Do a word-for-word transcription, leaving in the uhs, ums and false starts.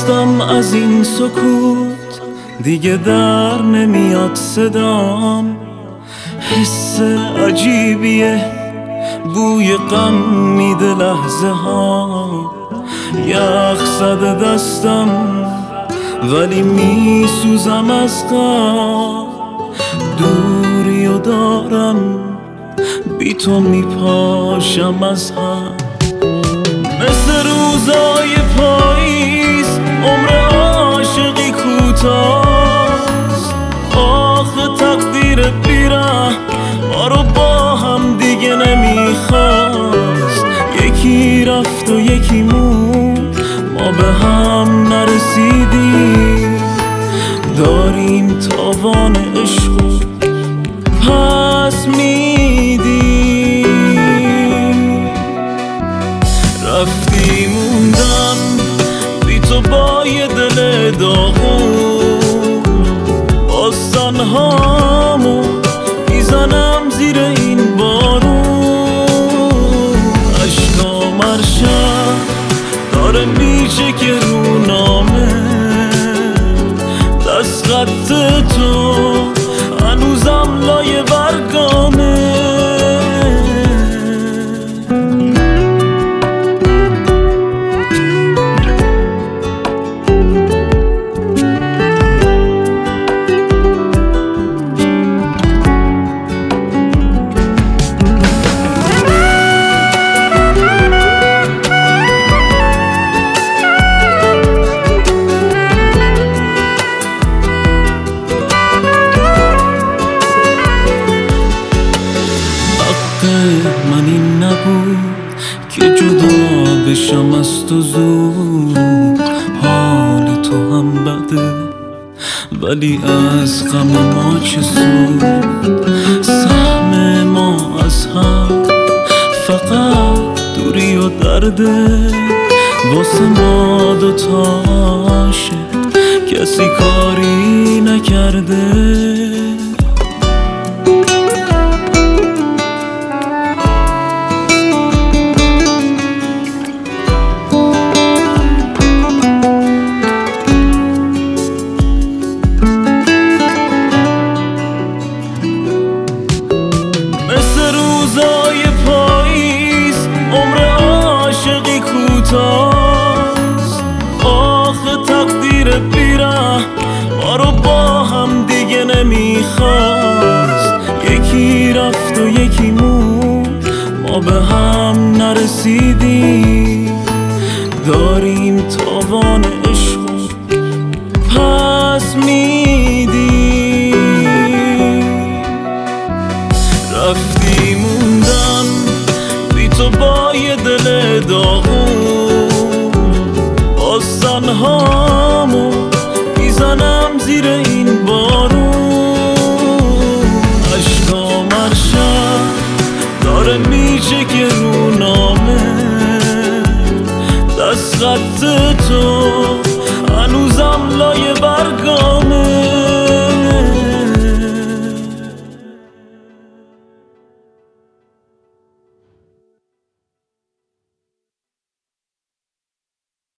خستم از این سکوت، دیگه در نمیاد صدام. حس عجیبیه، بوی غم میده لحظه ها. یخ زده دستم ولی میسوزم از غم. دوری و دارم بی تو میپاشم از هم. مثل روزای پاییز عمر عاشقی کوتاست. آخه تقدیر بیره ما رو با هم دیگه نمیخواست. یکی رفت و یکی موند، ما به هم نرسیدیم. داریم تاوان عشق و پس میدیم. رفتی موندم بی تو با یه دل داغون. باز تنهامو میزنم زیر این بارون. عشقام هر شب داره میشه که رو نامه. دست خط تو هنوزم لایه برگامه. من این نبود که جدا بشم از تو زود. حال تو هم بده ولی از غم ما چه سود. سهم ما از هم فقط دوری و درده. واسه ما دوتاشه کسی کاری نکرده. روزای پاییز عمر عاشقی کوتاست. آخه تقدیر بیره ما رو با هم دیگه نمیخواست. یکی رفت و یکی موند، ما به هم نرسیدیم. داریم تاوان عشق و پس میدیم. رفتی موندم بی تو با یه دل داغون. باز تنهامو میزنم زیر این بارون. عشقام هر شب داره میشه که رو نامه. دست خط تو هنوزم لایه برگام.